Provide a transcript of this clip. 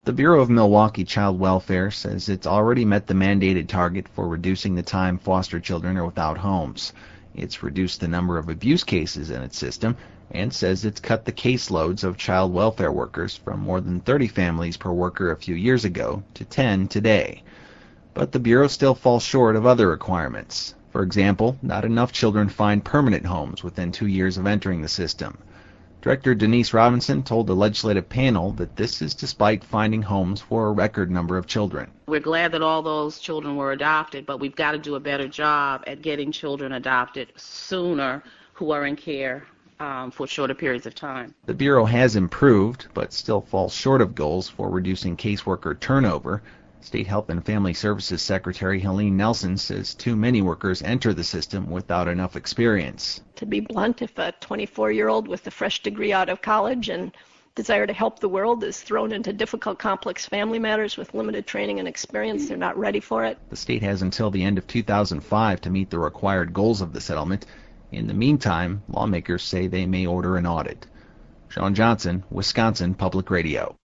The Bureau of Milwaukee Child Welfare says it's already met the mandated target for reducing the time foster children are without homes. It's reduced the number of abuse cases in its system and says it's cut the caseloads of child welfare workers from more than 30 families per worker a few years ago to 10 today. But the Bureau still falls short of other requirements. For example, not enough children find permanent homes within 2 years of entering the system. Director Denise Robinson told the legislative panel that this is despite finding homes for a record number of children. We're glad that all those children were adopted, but we've got to do a better job at getting children adopted sooner who are in care for shorter periods of time. The Bureau has improved, but still falls short of goals for reducing caseworker turnover. State Health and Family Services Secretary Helene Nelson says too many workers enter the system without enough experience. To be blunt, if a 24-year-old with a fresh degree out of college and desire to help the world is thrown into difficult, complex family matters with limited training and experience, they're not ready for it. The state has until the end of 2005 to meet the required goals of the settlement. In the meantime, lawmakers say they may order an audit. Sean Johnson, Wisconsin Public Radio.